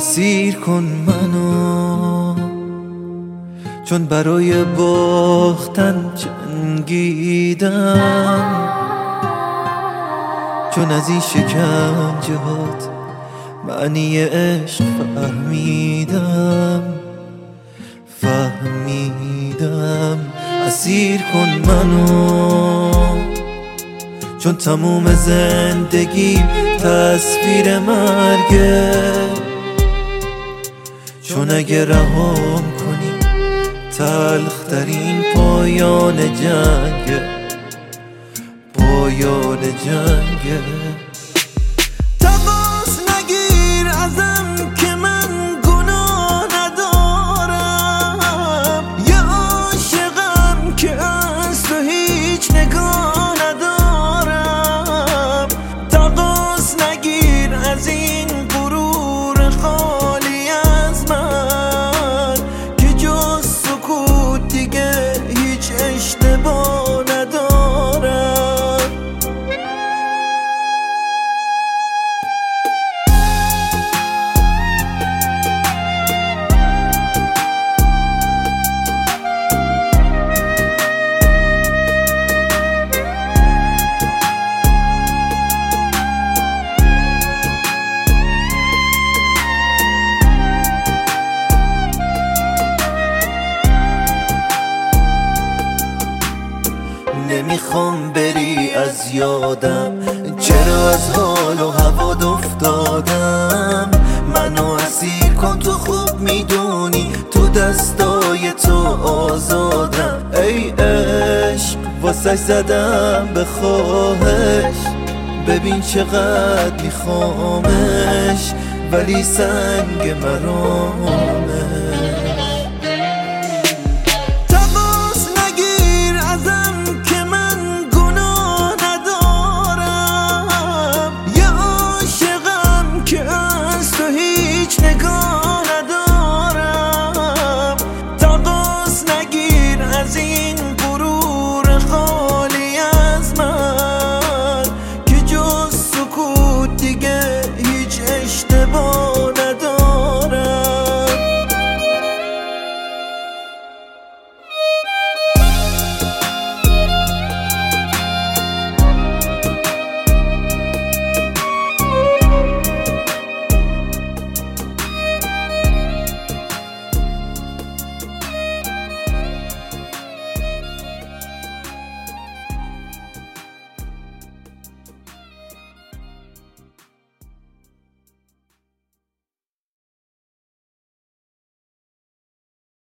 اسیر کن منو، چون برای باختن جنگیدم، چون از این شکنجهات معنی عشق فهمیدم. اسیر کن منو، چون تموم زندگیم تصویر مرگه، چون اگه رهام کنی تلخترین پایان جنگه، پایان جنگه. تماس نگیر ازم که من گناه ندارم، یه عاشقم که از تو هیچ نگاه ندارم. تماس نگیر از این غرور خالی از من، که جز سکوت دیگه هیچ اشتباه ندارم. نمیخوام بری از یادم، چرا از حال و هوات افتادم. منو اسیر کن، تو خوب میدونی تو دستای تو آزادم. ای عشق واسه زدم به خواهش، ببین چقدر میخوامش، ولی سنگ مرامه.